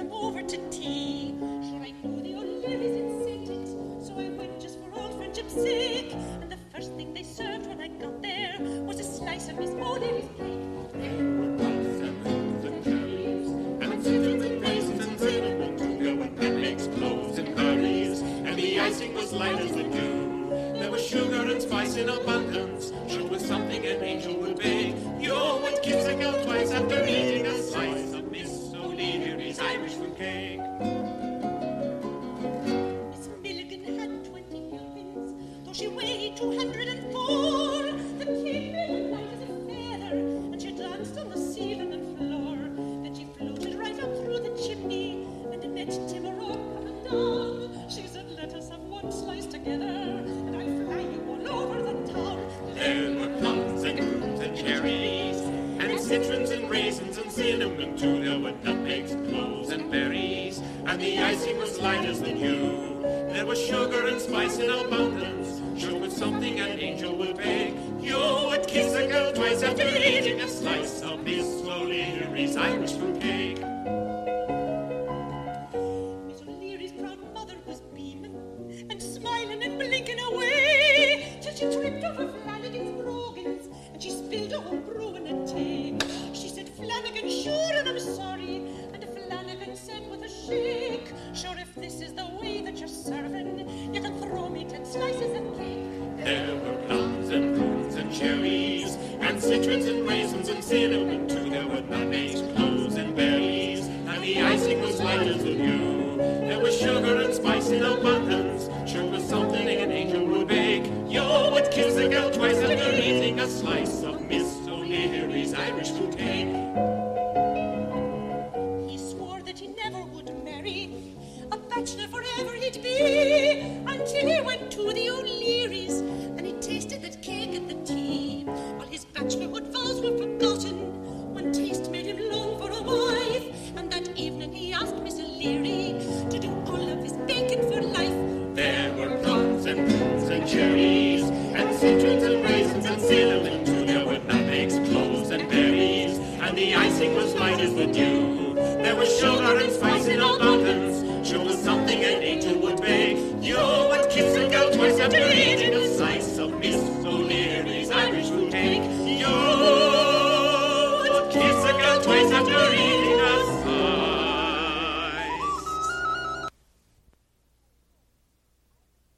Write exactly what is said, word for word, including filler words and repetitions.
come over to tea. Sure, I know the O'Learys had sent it, so I went just for old friendship's sake. And the first thing they served when I got there was a slice of Miss O'Leary's cake. There were puffs and moons and cherries, and citrons and raisins and cinnamon too. There were nutmegs, cloves and berries, and the icing was light as the dew. There was sugar and spice in abundance, sure was something an angel would bake. You would kiss a girl twice after eating a slice of Miss O'Leary's Irish fruit cake. Miss Milligan had twenty helpings, though she weighed two hundred and four. The cake made light as a feather, and she danced on the ceiling and floor. Then she floated right up through the chimney, and it met Tim O'Rourke coming down. She said, let us have one slice together, and I'll fly you all over the town. There were plums and prunes and cherries, and citrons and raisins and cinnamon too. There were nutmegs, cloves and berries, and the icing was light as the dew. There was sugar and spice in abundance, sure was something an angel would bake. You would kiss a girl twice after eating a slice of Miss O'Leary's Irish fruit cake. Miss O'Leary's proud mother was beaming and smiling and blinking away, till she tripped over Flanagan's brogans and she spilled a whole brew in a tea. She said, Flanagan, sure, and I'm sorry. And Flanagan said with a shake, sure, if this is the way that you're serving, you can throw me ten slices of cake. There were plums and prunes and cherries, and citrons and raisins and cinnamon too. There were nutmegs, cloves and berries, and the icing was light as the dew. There was sugar and spice in abundance, sure was something an angel would bake. You would kiss a girl twice after eating a slice of Miss O'Leary's Irish fruit cake. He swore that he never would marry, a bachelor forever he'd be, until he went to the O'Learys and he tasted that cake and the tea. All his bachelorhood vows were forgotten, one taste made him long for a wife, and that evening he asked Miss O'Leary to do all of his baking for life. There were plums and prunes and cherries, and citrons and raisins and cinnamon too. There were nutmegs, cloves and berries, and the icing was light as the dew. There was sugar and spice in all